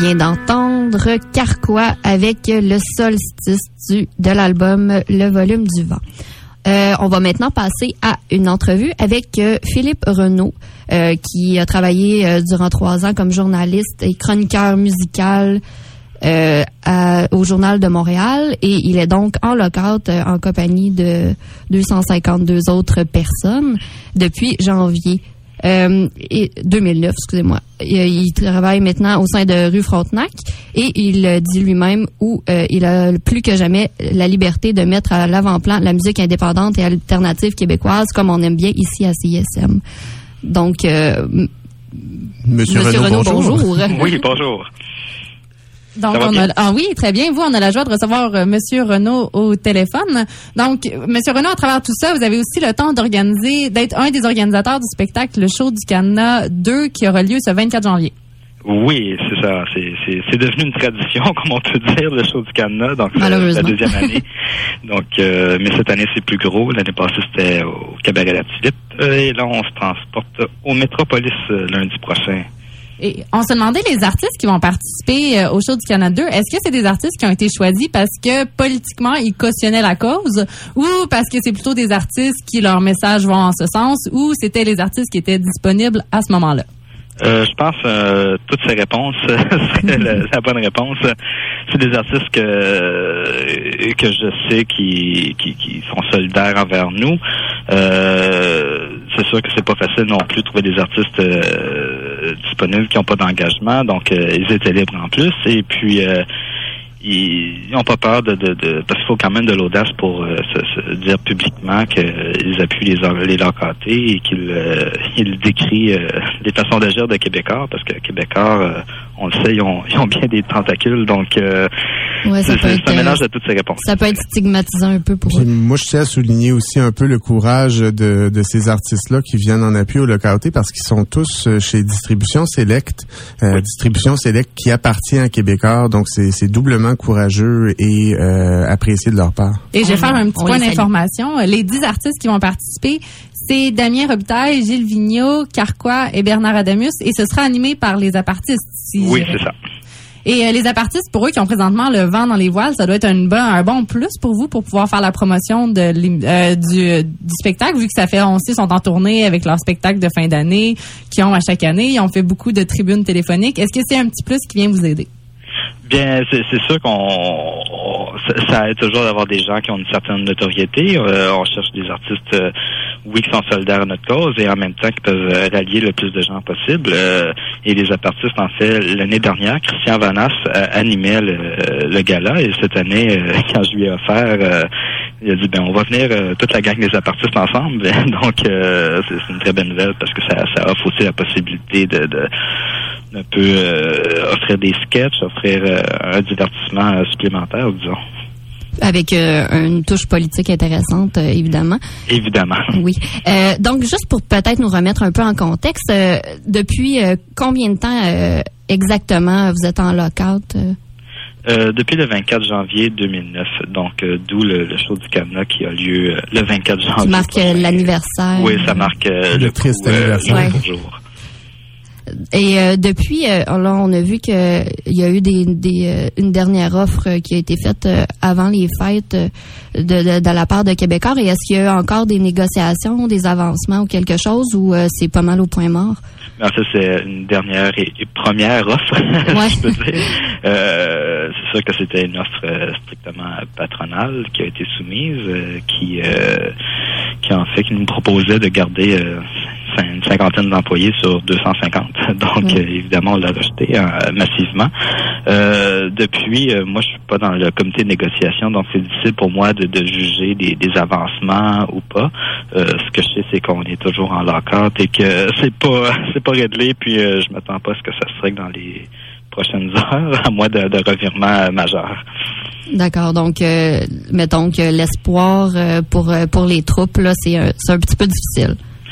vient d'entendre Carquois avec le solstice de l'album Le Volume du Vent. On va maintenant passer à une entrevue avec Philippe Renaud, qui a travaillé durant 3 ans comme journaliste et chroniqueur musical au Journal de Montréal, et il est donc en lockout en compagnie de 252 autres personnes depuis janvier 2009, excusez-moi. Il travaille maintenant au sein de Rue Frontenac, et il dit lui-même où il a plus que jamais la liberté de mettre à l'avant-plan la musique indépendante et alternative québécoise, comme on aime bien ici à CISM. Donc, Monsieur Renaud, bonjour. Oui, bonjour. Donc, oui, très bien. Vous, on a la joie de recevoir Monsieur Renaud au téléphone. Donc, Monsieur Renaud, à travers tout ça, vous avez aussi le temps d'être un des organisateurs du spectacle Le Show du Cadenas 2 qui aura lieu ce 24 janvier. Oui, c'est ça. C'est devenu une tradition, comme on peut dire, le Show du Cadenas. Donc, c'est la 2e année. Donc, mais cette année, c'est plus gros. L'année passée, c'était au Cabaret La Tulipe. Et là, on se transporte au Métropolis lundi prochain. Et on se demandait, les artistes qui vont participer au Show du Cadenas 2, est-ce que c'est des artistes qui ont été choisis parce que politiquement, ils cautionnaient la cause, ou parce que c'est plutôt des artistes qui, leurs messages vont en ce sens, ou c'était les artistes qui étaient disponibles à ce moment-là? Je pense toutes ces réponses c'est la bonne réponse. C'est des artistes que je sais qui sont solidaires envers nous. C'est sûr que c'est pas facile non plus de trouver des artistes disponibles qui n'ont pas d'engagement, donc ils étaient libres en plus, et puis ils n'ont pas peur de parce qu'il faut quand même de l'audace pour se dire publiquement qu'ils appuient les locautés et qu'ils décrient les façons d'agir de Québécois, parce que Québécois, on le sait, ils ont bien des tentacules, donc c'est un mélange de toutes ces réponses. Ça peut être stigmatisant un peu pour eux. Moi, je tiens à souligner aussi un peu le courage de ces artistes-là qui viennent en appui aux locautés, parce qu'ils sont tous chez Distribution Select. Distribution Select qui appartient à Québécois, donc c'est doublement courageux et apprécié de leur part. Et je vais faire un petit point d'information. Les 10 artistes qui vont participer, c'est Damien Robitaille, Gilles Vigneault, Carquois et Bernard Adamus, et ce sera animé par les apartistes. Oui, c'est ça. Et les apartistes, pour eux qui ont présentement le vent dans les voiles, ça doit être un bon plus pour vous pour pouvoir faire la promotion du spectacle, vu que ça fait, on sait, sont en tournée avec leur spectacle de fin d'année qu'ils ont à chaque année. Ils ont fait beaucoup de tribunes téléphoniques. Est-ce que c'est un petit plus qui vient vous aider? Bien, c'est sûr ça aide toujours d'avoir des gens qui ont une certaine notoriété. On cherche des artistes, oui, qui sont solidaires à notre cause, et en même temps qui peuvent rallier le plus de gens possible. Et les apartistes, en fait, l'année dernière, Christian Vanas animait le gala, et cette année, quand je lui ai offert, il a dit, on va venir toute la gang des apartistes ensemble. Donc, c'est une très bonne nouvelle, parce que ça offre aussi la possibilité de offrir des sketchs, offrir un divertissement supplémentaire, disons. Avec une touche politique intéressante, évidemment. Évidemment. Oui. Donc, juste pour peut-être nous remettre un peu en contexte, depuis combien de temps exactement vous êtes en lockout? Depuis le 24 janvier 2009, donc d'où le Show du Cadenas qui a lieu le 24 janvier. Qui marque l'anniversaire. Oui, ça marque le triste anniversaire. Jour. Et depuis, là, on a vu qu'il y a eu une dernière offre qui a été faite avant les fêtes de la part de Québécois. Et est-ce qu'il y a eu encore des négociations, des avancements ou quelque chose, ou c'est pas mal au point mort? En fait, c'est une dernière et première offre, ouais. Je peux dire. C'est sûr que c'était une offre strictement patronale qui a été soumise, qui nous proposait de garder une cinquantaine d'employés sur 250. Donc, évidemment, on l'a rejeté massivement. Depuis, moi, je suis pas dans le comité de négociation, donc c'est difficile pour moi de juger des avancements ou pas. Ce que je sais, c'est qu'on est toujours en lockout et que c'est pas réglé, puis je m'attends pas à ce que ça se règle dans les prochaines heures, à moins de revirement majeur. D'accord. Donc, mettons que l'espoir pour les troupes, là, c'est un petit peu difficile.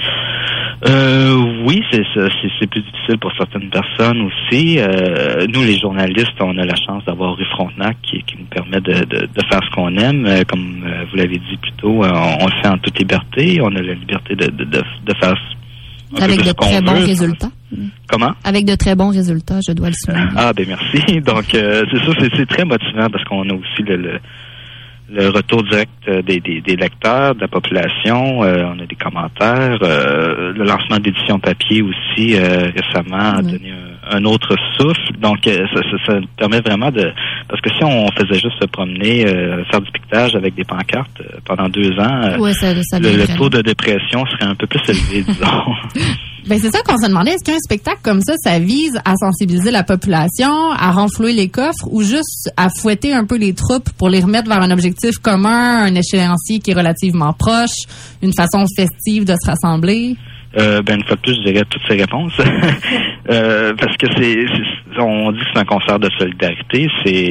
Oui, c'est plus difficile pour certaines personnes aussi. Nous, les journalistes, on a la chance d'avoir Rue Frontenac qui nous permet de faire ce qu'on aime. Comme vous l'avez dit plus tôt, on le fait en toute liberté. On a la liberté de faire avec de très bons résultats. Comment? Avec de très bons résultats, je dois le souligner. Ah, ben merci. Donc, c'est ça, c'est très motivant parce qu'on a aussi le retour direct des lecteurs, de la population. On a des commentaires. Le lancement d'édition papier aussi récemment a donné un autre souffle. Donc, ça permet vraiment parce que si on faisait juste se promener, faire du piquetage avec des pancartes pendant 2 ans, le taux de dépression serait un peu plus élevé, disons. Ben c'est ça qu'on se demandait. Est-ce qu'un spectacle comme ça vise à sensibiliser la population, à renflouer les coffres ou juste à fouetter un peu les troupes pour les remettre vers un objectif commun, un échéancier qui est relativement proche, une façon festive de se rassembler? Une fois de plus, je dirais toutes ces réponses. Parce que on dit que c'est un concert de solidarité,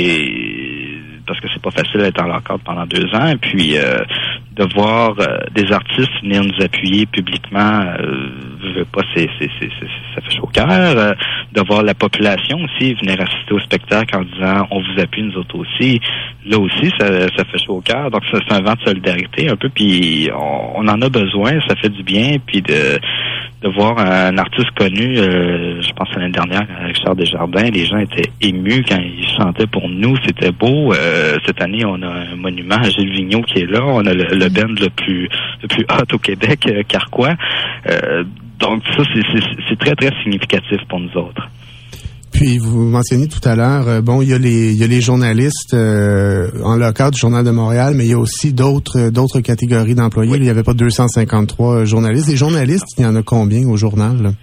parce que c'est pas facile d'être en lock-out pendant 2 ans, et puis de voir des artistes venir nous appuyer publiquement, ça fait chaud au cœur. De voir la population aussi venir assister au spectacle en disant on vous appuie, nous autres aussi. Là aussi, ça fait chaud au cœur. Donc c'est un vent de solidarité un peu, puis on en a besoin, ça fait du bien, puis de voir un artiste connu, je pense l'année dernière, Richard Desjardins, les gens étaient émus quand il chantait pour nous, c'était beau. Cette année, on a un monument à Gilles Vigneault qui est là, on a le band le plus hot au Québec, Carquois. Donc ça, c'est très, très significatif pour nous autres. Puis vous mentionnez tout à l'heure, il y a les journalistes en local du Journal de Montréal, mais il y a aussi d'autres catégories d'employés. Oui. Il n'y avait pas 253 journalistes. Les journalistes, il y en a combien au journal? Là?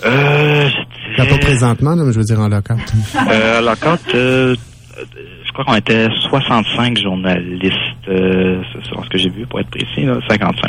Pas présentement, là, mais je veux dire en local. En local, je crois qu'on était 65 journalistes, c'est ce que j'ai vu pour être précis, là,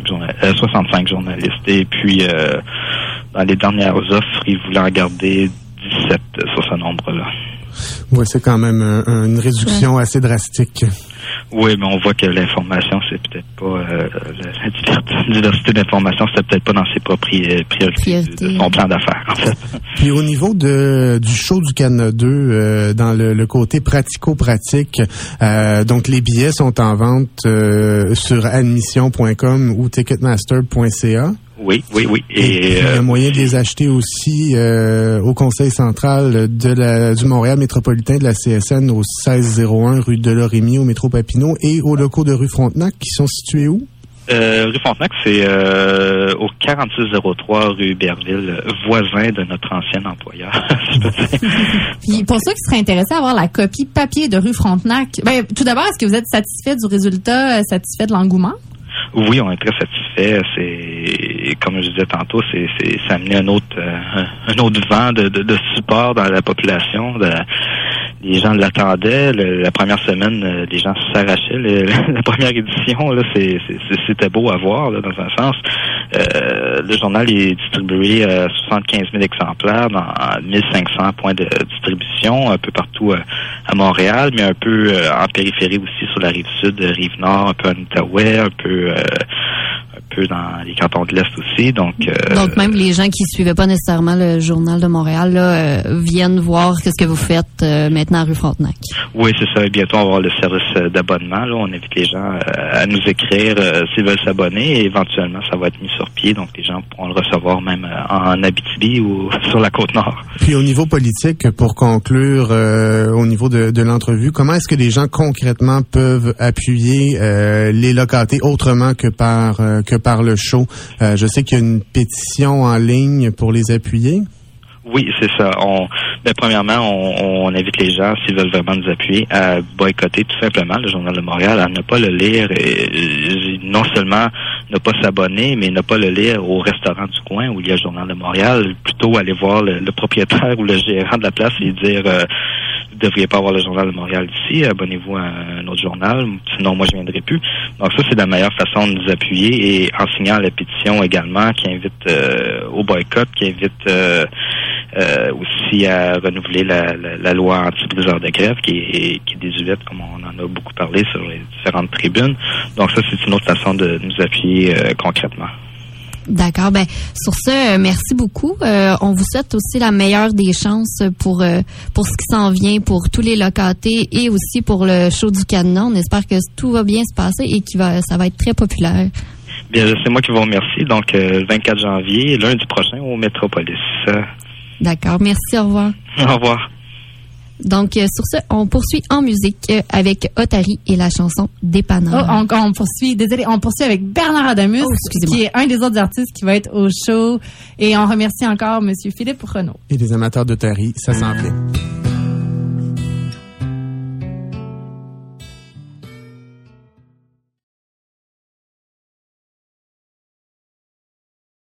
65 journalistes. Et puis, dans les dernières offres, ils voulaient en garder 17 sur ce nombre-là. Oui, c'est quand même une réduction assez drastique. Oui, mais on voit que l'information, c'est peut-être pas la diversité d'information, c'était peut-être pas dans ses propres priorités de son plan d'affaires, en fait. Puis au niveau du show du Cadenas 2, dans le côté pratico-pratique, donc les billets sont en vente sur admission.com ou ticketmaster.ca. Oui. Et il y a moyen de les acheter aussi au Conseil central du Montréal métropolitain de la CSN au 1601 rue de Lorimier au métro Papineau et aux locaux de rue Frontenac qui sont situés où? Rue Frontenac, c'est au 4603 rue Berville, voisin de notre ancien employeur, si je peux dire. Puis pour ceux qui seraient intéressés à avoir la copie papier de rue Frontenac, tout d'abord, est-ce que vous êtes satisfait du résultat, satisfait de l'engouement? Oui, on est très satisfait. C'est, comme je disais tantôt, ça a amené un autre vent de support dans la population. Les gens l'attendaient. La première semaine, les gens s'arrachaient. La première édition, là, c'était beau à voir, là, dans un sens. Le journal est distribué à 75 000 exemplaires dans 1500 points de distribution, un peu partout à Montréal, mais un peu en périphérie aussi, sur la rive sud, rive nord, un peu en Outaouais, un peu dans les cantons de l'Est aussi. Donc même les gens qui suivaient pas nécessairement le Journal de Montréal là, viennent voir ce que vous faites maintenant à rue Frontenac. Oui, c'est ça. Et bientôt, on va avoir le service d'abonnement. Là, on invite les gens à nous écrire s'ils veulent s'abonner et éventuellement, ça va être mis sur pied. Donc, les gens pourront le recevoir même en Abitibi ou sur la Côte-Nord. Puis, au niveau politique, pour conclure, au niveau de l'entrevue, comment est-ce que les gens concrètement peuvent appuyer les localités autrement que par le show? Je sais qu'il y a une pétition en ligne pour les appuyer. Oui, c'est ça. Premièrement, on invite les gens, s'ils veulent vraiment nous appuyer, à boycotter tout simplement le Journal de Montréal, à ne pas le lire et non seulement ne pas s'abonner, mais ne pas le lire au restaurant du coin où il y a le Journal de Montréal, plutôt aller voir le propriétaire ou le gérant de la place et dire vous ne devriez pas avoir le Journal de Montréal ici, abonnez-vous à un autre journal, sinon moi je viendrai plus. Donc ça, c'est la meilleure façon de nous appuyer et en signant la pétition également qui invite au boycott, qui invite aussi à renouveler la loi anti-briseur de grève qui est désuète, comme on en a beaucoup parlé sur les différentes tribunes. Donc ça, c'est une autre façon de nous appuyer concrètement. D'accord. Sur ce, merci beaucoup. On vous souhaite aussi la meilleure des chances pour ce qui s'en vient pour tous les locataires et aussi pour le show du Cadenas. On espère que tout va bien se passer et ça va être très populaire. Bien, c'est moi qui vous remercie. Donc, le 24 janvier, lundi prochain, au Métropolis. D'accord. Merci. Au revoir. Au revoir. Donc, sur ce, on poursuit en musique avec Otari et la chanson Dépanneur. On poursuit avec Bernard Adamus, qui est un des autres artistes qui va être au show. Et on remercie encore M. Philippe Renaud. Et les amateurs d'Otari, ça s'en vient.